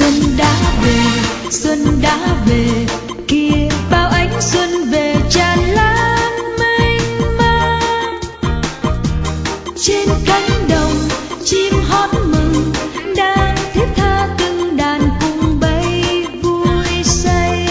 Xuân đã về, xuân đã về, kia bao ánh xuân về tràn lan mênh mang. Trên cánh đồng chim hót mừng đang thiết tha từng đàn cùng bay vui say.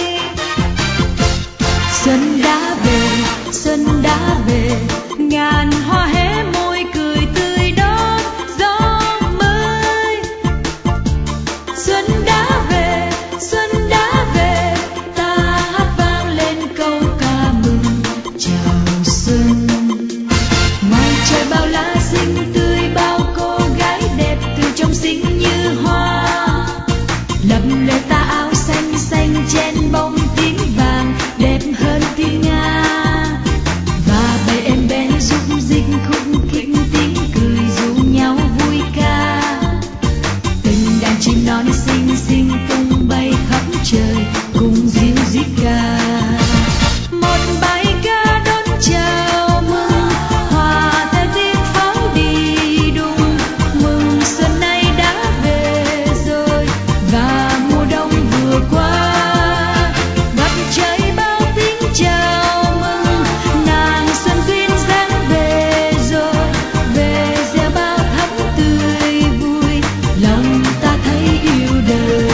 Xuân đã về, xuân đã về, ngàn hoa hé môi cười tươi đón gió mới. Xuân đã về, xuân đã về, ta hát vang lên câu ca mừng chào xuân. Ngoài trời bao lá xinh tươi, bao cô gái đẹp từ trong xinh như hoa. Lấp lê tà áo xanh xanh chen bông tím vàng đẹp hơn tiếng Nga. Và bầy em bé rung rinh khúc khích tiếng cười ru nhau vui ca. Từng đàn chim non xinh xinh tung bay khắp trời cùng ríu rít ca. Một bài ca đón chào mừng, hòa theo tiếng pháo đi đùng. Mừng xuân nay đã về rồi và mùa đông vừa qua. Ngập trời bao tiếng chào mừng, nàng xuân duyên dáng về rồi. Về gieo bao thắm tươi vui, lòng ta thấy yêu đời.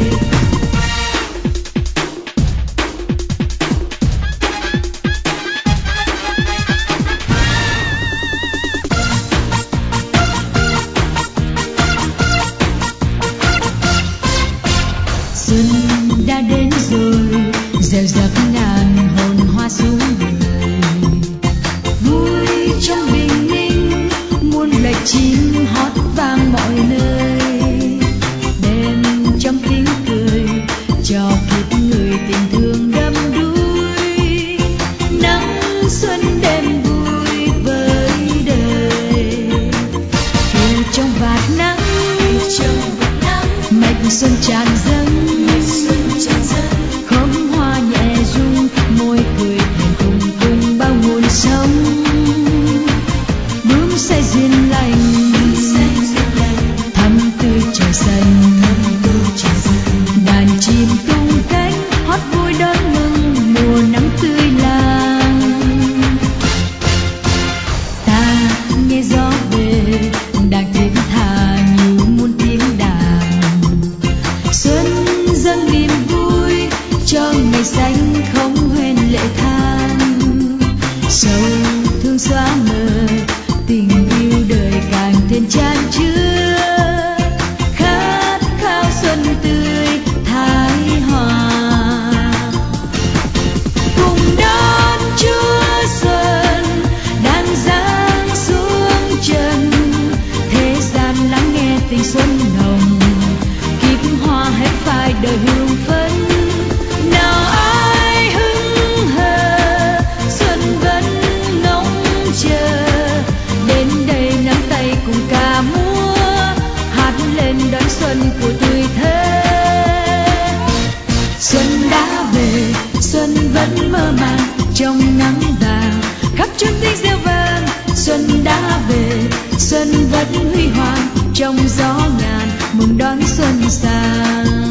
Xuân đã đến rồi, gieo rắc ngàn hồn hoa xuống đời. Vui trong bình minh, muôn lệch chim hót vang mọi nơi. Đêm trong tiếng cười, cho kiếp người tình thương đắm đuối. Nắng xuân đêm vui với đời. Phiêu trong vạt nắng, mạch xuân tràn dâng. Khóm hoa nhẹ rung, môi cười thành cùng cùng bao nguồn sống. Bướm say duyên lành, thắm tươi trời xanh. Đàn chim tung cánh hót vui đón mừng mùa nắng tươi lang. Ta nghe gió về đang thiết tha như muôn tiếng đàn. Xuân dâng niềm vui cho ngày xanh không quên lệ than. Sầu thương xóa mờ, tình yêu đời càng thêm chan chứa. Khát khao xuân tươi thái hòa, cùng đón Chúa Xuân đang giáng xuống trần. Thế gian lắng nghe tình xuân hồng, kiếp hoa hết phai đời hương phấn. Nào ai hững hờ, xuân vẫn ngóng chờ. Đến đây nắm tay cùng ca múa, hát lên đón xuân của tuổi thơ. Xuân đã về, xuân vẫn mơ màng trong nắng vàng, khắp chốn tiếng reo vang. Xuân đã về, xuân vẫn huy hoàng trong gió ngàn, mừng đón xuân sang.